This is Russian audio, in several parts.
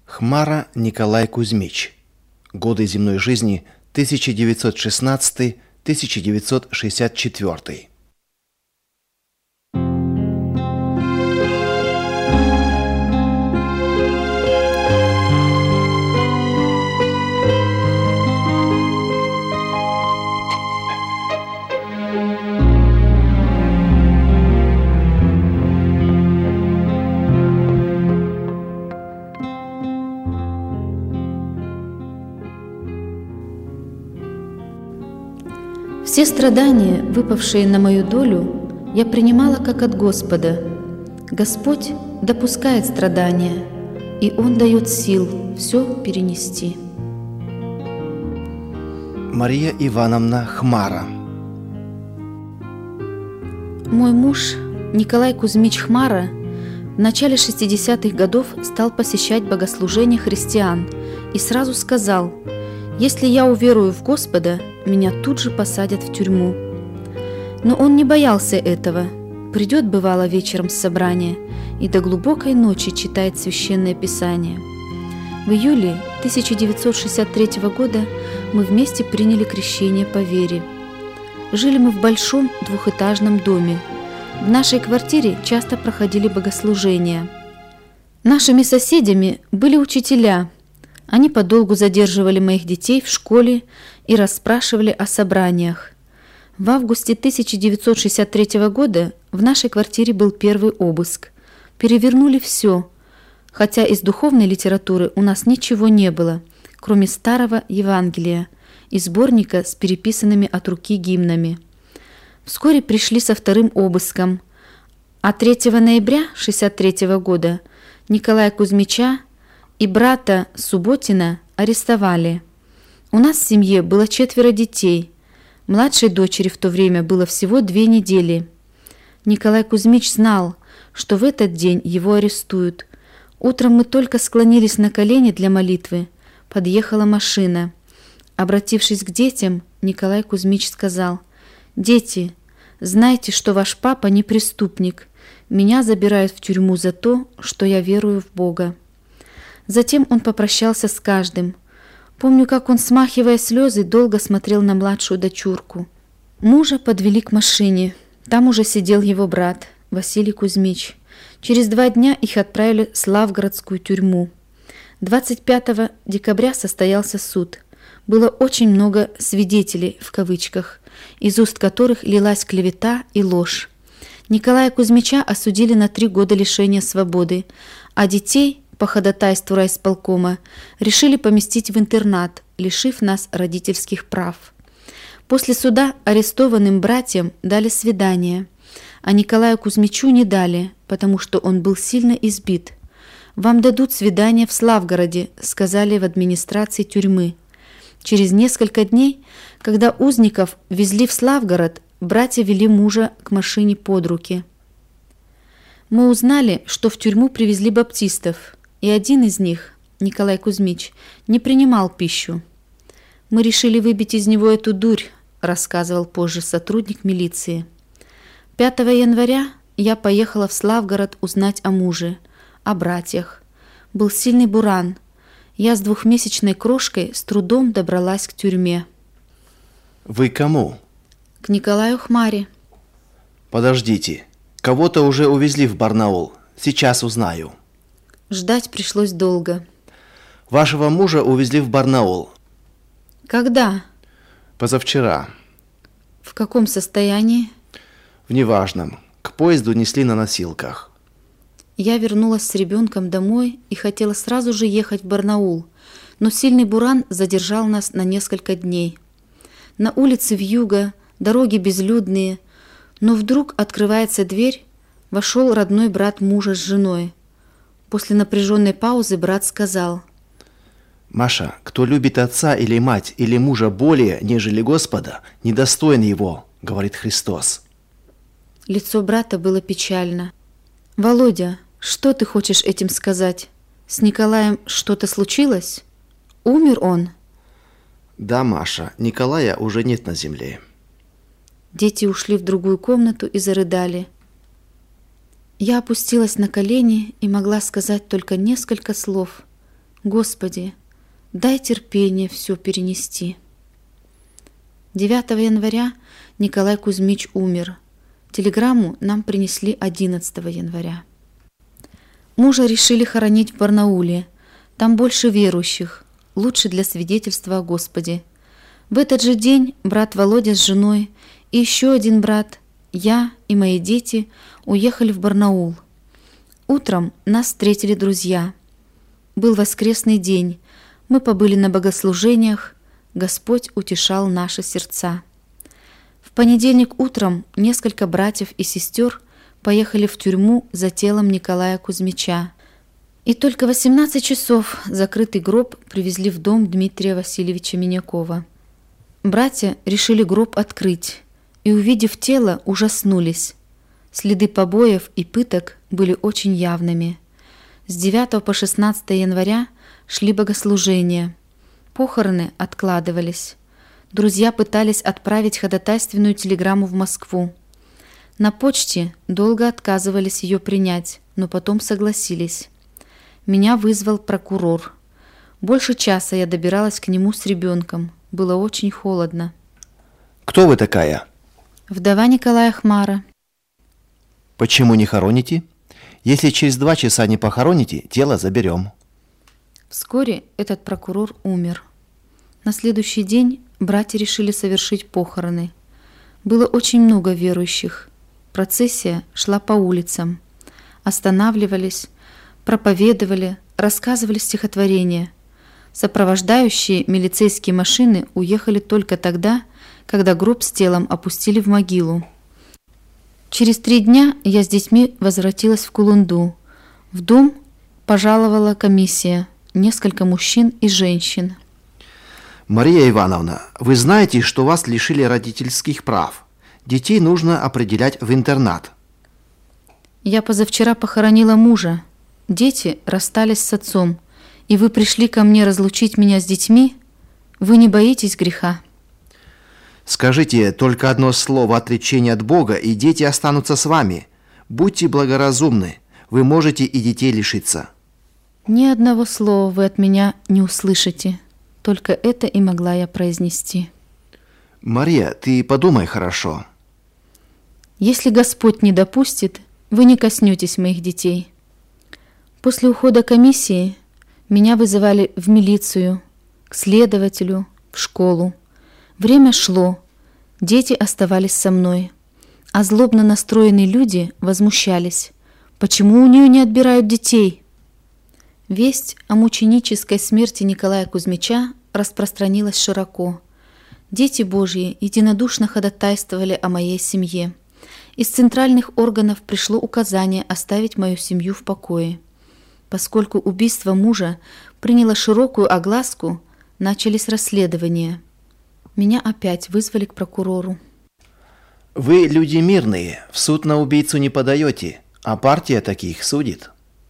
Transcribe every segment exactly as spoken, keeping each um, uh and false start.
Хмара Николай Кузьмич. Годы земной жизни тысяча девятьсот шестнадцатый — тысяча девятьсот шестьдесят четвёртый. Все страдания, выпавшие на мою долю, я принимала как от Господа. Господь допускает страдания, и Он дает сил все перенести. Мария Ивановна Хмара. Мой муж Николай Кузьмич Хмара в начале шестидесятых годов стал посещать богослужения христиан и сразу сказал: «Если я уверую в Господа, меня тут же посадят в тюрьму». Но он не боялся этого. Придет, бывало, вечером с собрания и до глубокой ночи читает Священное Писание. В июле тысяча девятьсот шестьдесят третьего года мы вместе приняли крещение по вере. Жили мы в большом двухэтажном доме. В нашей квартире часто проходили богослужения. Нашими соседями были учителя. Они подолгу задерживали моих детей в школе и расспрашивали о собраниях. В августе тысяча девятьсот шестьдесят третьего года в нашей квартире был первый обыск. Перевернули все, хотя из духовной литературы у нас ничего не было, кроме старого Евангелия и сборника с переписанными от руки гимнами. Вскоре пришли со вторым обыском, а третьего ноября шестьдесят третьего года Николая Кузьмича и брата Субботина арестовали. У нас в семье было четверо детей. Младшей дочери в то время было всего две недели. Николай Кузьмич знал, что в этот день его арестуют. Утром мы только склонились на колени для молитвы. Подъехала машина. Обратившись к детям, Николай Кузьмич сказал: «Дети, знайте, что ваш папа не преступник. Меня забирают в тюрьму за то, что я верую в Бога». Затем он попрощался с каждым. Помню, как он, смахивая слезы, долго смотрел на младшую дочурку. Мужа подвели к машине. Там уже сидел его брат Василий Кузьмич. Через два дня их отправили в Славгородскую тюрьму. двадцать пятого декабря состоялся суд. Было очень много «свидетелей» в кавычках, из уст которых лилась клевета и ложь. Николая Кузьмича осудили на три года лишения свободы, а детей по ходатайству райисполкома решили поместить в интернат, лишив нас родительских прав. После суда арестованным братьям дали свидание, а Николаю Кузьмичу не дали, потому что он был сильно избит. «Вам дадут свидание в Славгороде», — сказали в администрации тюрьмы. Через несколько дней, когда узников везли в Славгород, братья вели мужа к машине под руки. Мы узнали, что в тюрьму привезли баптистов, и один из них, Николай Кузьмич, не принимал пищу. «Мы решили выбить из него эту дурь», — рассказывал позже сотрудник милиции. пятого января я поехала в Славгород узнать о муже, о братьях. Был сильный буран. Я с двухмесячной крошкой с трудом добралась к тюрьме. Вы кому? К Николаю Хмаре. Подождите, кого-то уже увезли в Барнаул. Сейчас узнаю. Ждать пришлось долго. Вашего мужа увезли в Барнаул. Когда? Позавчера. В каком состоянии? В неважном. К поезду несли на носилках. Я вернулась с ребенком домой и хотела сразу же ехать в Барнаул, но сильный буран задержал нас на несколько дней. На улице вьюга, дороги безлюдные, но вдруг открывается дверь, вошел родной брат мужа с женой. После напряженной паузы брат сказал: «Маша, кто любит отца или мать или мужа более, нежели Господа, недостоин его, говорит Христос». Лицо брата было печально. «Володя, что ты хочешь этим сказать? С Николаем что-то случилось? Умер он?» «Да, Маша, Николая уже нет на земле». Дети ушли в другую комнату и зарыдали. Я опустилась на колени и могла сказать только несколько слов. Господи, дай терпение все перенести. девятого января Николай Кузьмич умер. Телеграмму нам принесли одиннадцатого января. Мужа решили хоронить в Барнауле. Там больше верующих, лучше для свидетельства о Господе. В этот же день брат Володя с женой и еще один брат, я и мои дети уехали в Барнаул. Утром нас встретили друзья. Был воскресный день, мы побыли на богослужениях, Господь утешал наши сердца. В понедельник утром несколько братьев и сестер поехали в тюрьму за телом Николая Кузьмича. И только в восемнадцать часов закрытый гроб привезли в дом Дмитрия Васильевича Минякова. Братья решили гроб открыть и, увидев тело, ужаснулись. Следы побоев и пыток были очень явными. С девятого по шестнадцатое января шли богослужения. Похороны откладывались. Друзья пытались отправить ходатайственную телеграмму в Москву. На почте долго отказывались ее принять, но потом согласились. Меня вызвал прокурор. Больше часа я добиралась к нему с ребенком. Было очень холодно. Кто вы такая? Вдова Николая Хмара. Почему не хороните? Если через два часа не похороните, тело заберем. Вскоре этот прокурор умер. На следующий день братья решили совершить похороны. Было очень много верующих. Процессия шла по улицам. Останавливались, проповедовали, рассказывали стихотворения. Сопровождающие милицейские машины уехали только тогда, когда гроб с телом опустили в могилу. Через три дня я с детьми возвратилась в Кулунду. В дом пожаловала комиссия, несколько мужчин и женщин. Мария Ивановна, вы знаете, что вас лишили родительских прав. Детей нужно определять в интернат. Я позавчера похоронила мужа. Дети расстались с отцом. И вы пришли ко мне разлучить меня с детьми? Вы не боитесь греха? Скажите только одно слово отречения от Бога, и дети останутся с вами. Будьте благоразумны, вы можете и детей лишиться. Ни одного слова вы от меня не услышите. Только это и могла я произнести. Мария, ты подумай хорошо. Если Господь не допустит, вы не коснетесь моих детей. После ухода комиссии меня вызывали в милицию, к следователю, в школу. Время шло, дети оставались со мной, а злобно настроенные люди возмущались. Почему у нее не отбирают детей? Весть о мученической смерти Николая Кузьмича распространилась широко. Дети Божьи единодушно ходатайствовали о моей семье. Из центральных органов пришло указание оставить мою семью в покое. Поскольку убийство мужа приняло широкую огласку, начались расследования. Меня опять вызвали к прокурору. Вы люди мирные, в суд на убийцу не подаете, а партия таких судит.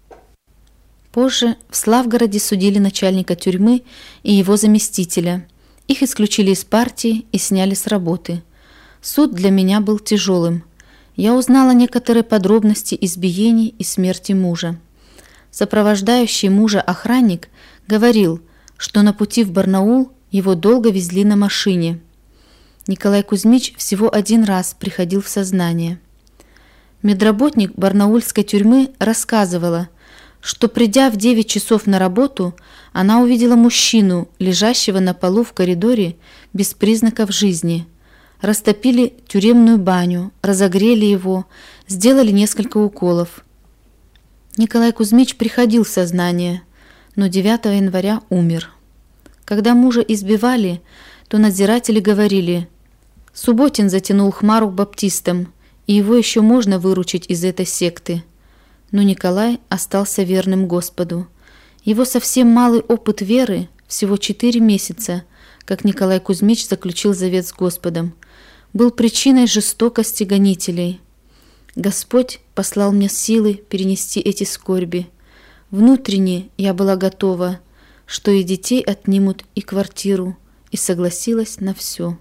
Позже в Славгороде судили начальника тюрьмы и его заместителя. Их исключили из партии и сняли с работы. Суд для меня был тяжелым. Я узнала некоторые подробности избиений и смерти мужа. Сопровождающий мужа охранник говорил, что на пути в Барнаул его долго везли на машине. Николай Кузьмич всего один раз приходил в сознание. Медработник барнаульской тюрьмы рассказывала, что, придя в девять часов на работу, она увидела мужчину, лежащего на полу в коридоре без признаков жизни. Растопили тюремную баню, разогрели его, сделали несколько уколов. Николай Кузьмич приходил в сознание, но девятого января умер. Когда мужа избивали, то надзиратели говорили: «Субботин затянул Хмару к баптистам, и его еще можно выручить из этой секты». Но Николай остался верным Господу. Его совсем малый опыт веры, всего четыре месяца, как Николай Кузьмич заключил завет с Господом, был причиной жестокости гонителей. Господь послал мне силы перенести эти скорби. Внутренне я была готова, что и детей отнимут, и квартиру, и согласилась на все.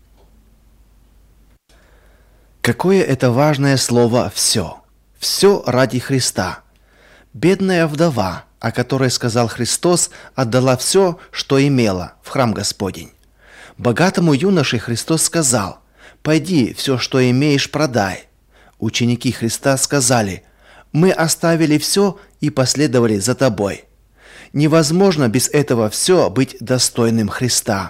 Какое это важное слово «все». Все ради Христа. Бедная вдова о которой сказал Христос, отдала все, что имела, в храм Господень. Богатому юноше Христос сказал: «Пойди, все, что имеешь, продай». Ученики Христа сказали: «Мы оставили все и последовали за тобой». Невозможно без этого все быть достойным Христа.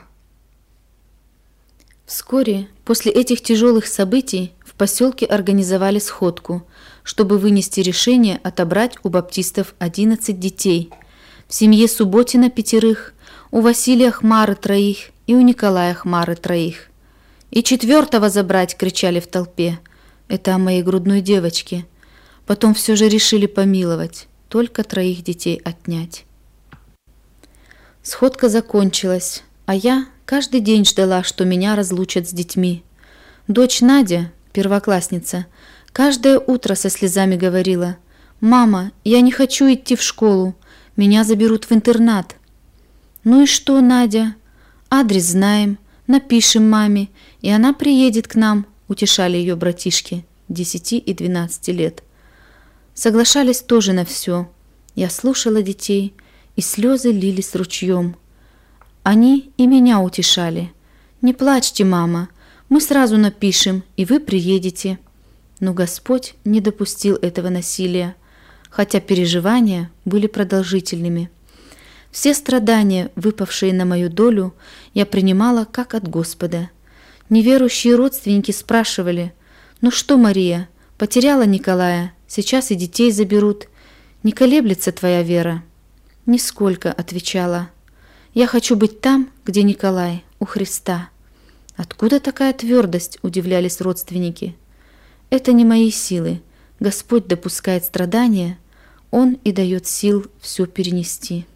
Вскоре после этих тяжелых событий в поселке организовали сходку, чтобы вынести решение отобрать у баптистов одиннадцать детей, в семье Субботина пятерых, у Василия Хмары троих и у Николая Хмары троих. «И четвертого забрать!» — кричали в толпе. Это о моей грудной девочке. Потом все же решили помиловать, только троих детей отнять. Сходка закончилась, а я каждый день ждала, что меня разлучат с детьми. Дочь Надя, первоклассница, каждое утро со слезами говорила: «Мама, я не хочу идти в школу, меня заберут в интернат». «Ну и что, Надя? Адрес знаем, напишем маме, и она приедет к нам», — утешали ее братишки десяти и двенадцати лет. Соглашались тоже на все. Я слушала детей, и слезы лились ручьем. Они и меня утешали: «Не плачьте, мама, мы сразу напишем, и вы приедете». Но Господь не допустил этого насилия, хотя переживания были продолжительными. Все страдания, выпавшие на мою долю, я принимала как от Господа. Неверующие родственники спрашивали: «Ну что, Мария, потеряла Николая, сейчас и детей заберут. Не колеблется твоя вера?» «Нисколько», — отвечала. «Я хочу быть там, где Николай, у Христа». «Откуда такая твердость?» — удивлялись родственники. «Это не мои силы. Господь допускает страдания, Он и дает сил все перенести».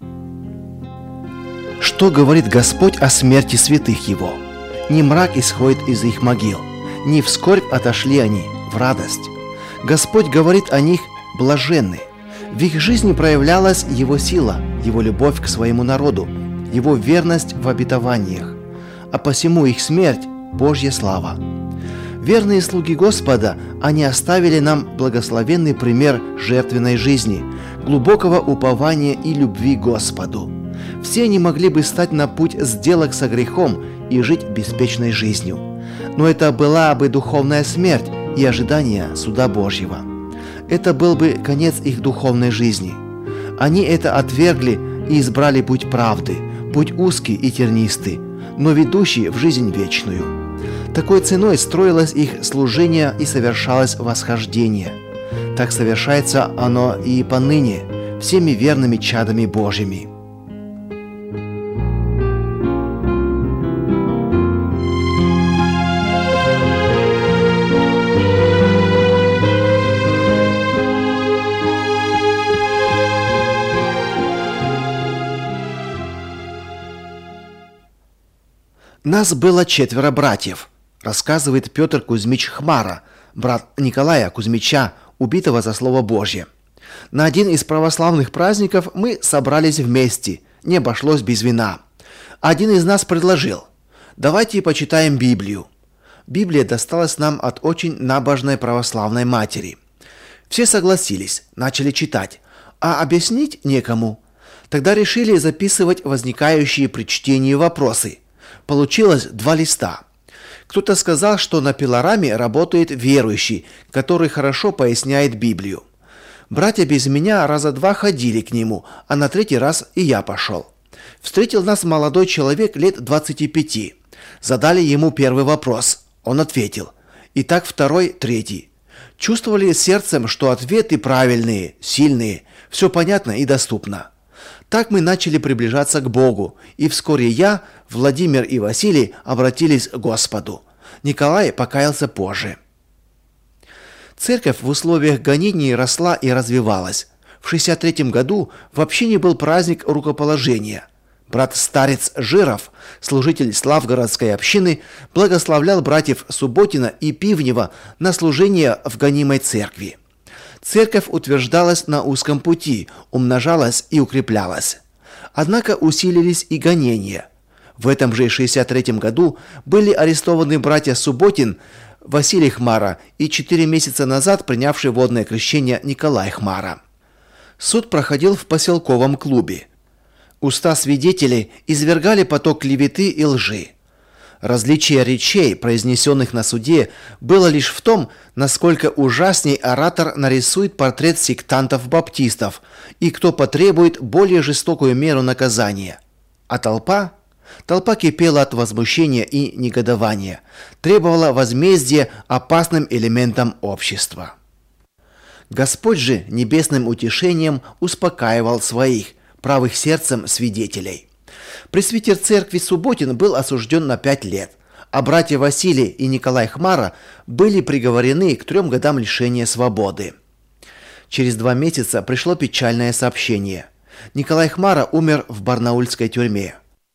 Что говорит Господь о смерти святых Его? Не мрак исходит из их могил, не в скорбь отошли они, в радость. Господь говорит о них: блаженны. В их жизни проявлялась Его сила, Его любовь к своему народу, Его верность в обетованиях, а посему их смерть – Божья слава. Верные слуги Господа, они оставили нам благословенный пример жертвенной жизни, глубокого упования и любви к Господу. Все они могли бы стать на путь сделок со грехом и жить беспечной жизнью. Но это была бы духовная смерть и ожидание суда Божьего. Это был бы конец их духовной жизни. Они это отвергли и избрали путь правды, путь узкий и тернистый, но ведущий в жизнь вечную. Такой ценой строилось их служение и совершалось восхождение. Так совершается оно и поныне всеми верными чадами Божьими. «Нас было четверо братьев», — рассказывает Петр Кузьмич Хмара, брат Николая Кузьмича, убитого за Слово Божье. «На один из православных праздников мы собрались вместе, не обошлось без вина. Один из нас предложил: давайте почитаем Библию. Библия досталась нам от очень набожной православной матери. Все согласились, начали читать, а объяснить некому. Тогда решили записывать возникающие при чтении вопросы. Получилось два листа. Кто-то сказал, что на пилораме работает верующий, который хорошо поясняет Библию. Братья без меня раза два ходили к нему, а на третий раз и я пошел. Встретил нас молодой человек лет двадцати пяти. Задали ему первый вопрос. Он ответил. И так второй, третий. Чувствовали сердцем, что ответы правильные, сильные, все понятно и доступно. Так мы начали приближаться к Богу, и вскоре я, Владимир и Василий обратились к Господу. Николай покаялся позже. Церковь в условиях гонений росла и развивалась. В шестьдесят третьем году в общине был праздник рукоположения. Брат-старец Жиров, служитель Славгородской общины, благословлял братьев Субботина и Пивнева на служение в гонимой церкви. Церковь утверждалась на узком пути, умножалась и укреплялась. Однако усилились и гонения. В этом же шестьдесят третьем году были арестованы братья Субботин, Василий Хмара и четыре месяца назад принявший водное крещение Николай Хмара. Суд проходил в поселковом клубе. Уста свидетелей извергали поток клеветы и лжи. Различие речей, произнесенных на суде, было лишь в том, насколько ужасней оратор нарисует портрет сектантов-баптистов и кто потребует более жестокую меру наказания. А толпа? Толпа кипела от возмущения и негодования, требовала возмездия опасным элементам общества. Господь же небесным утешением успокаивал своих, правых сердцем свидетелей. Пресвитер церкви Субботин был осужден на пять лет, а братья Василий и Николай Хмара были приговорены к трем годам лишения свободы. Через два месяца пришло печальное сообщение. Николай Хмара умер в барнаульской тюрьме.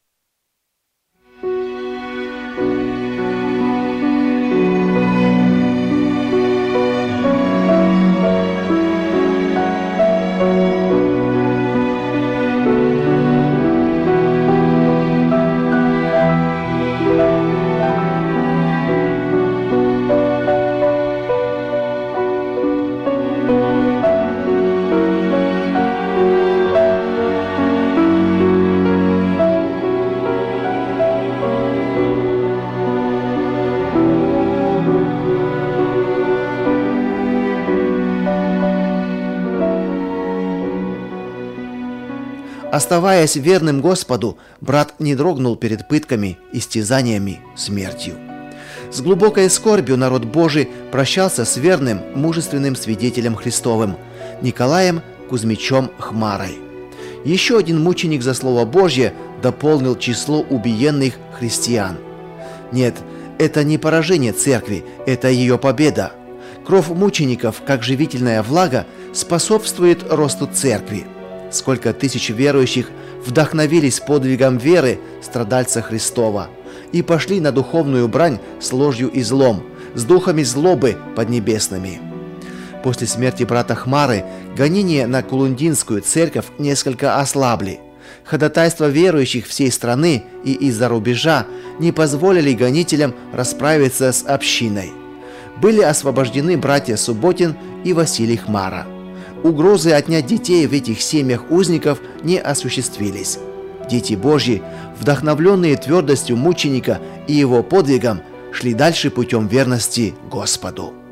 Оставаясь верным Господу, брат не дрогнул перед пытками, истязаниями, смертью. С глубокой скорбью народ Божий прощался с верным, мужественным свидетелем Христовым, Николаем Кузьмичем Хмарой. Еще один мученик за Слово Божье дополнил число убиенных христиан. Нет, это не поражение церкви, это ее победа. Кровь мучеников, как живительная влага, способствует росту церкви. Сколько тысяч верующих вдохновились подвигом веры страдальца Христова и пошли на духовную брань с ложью и злом, с духами злобы поднебесными. После смерти брата Хмары гонения на Кулундинскую церковь несколько ослабли. Ходатайства верующих всей страны и из-за рубежа не позволили гонителям расправиться с общиной. Были освобождены братья Субботин и Василий Хмара. Угрозы отнять детей в этих семьях узников не осуществились. Дети Божьи, вдохновленные твердостью мученика и его подвигом, шли дальше путем верности Господу.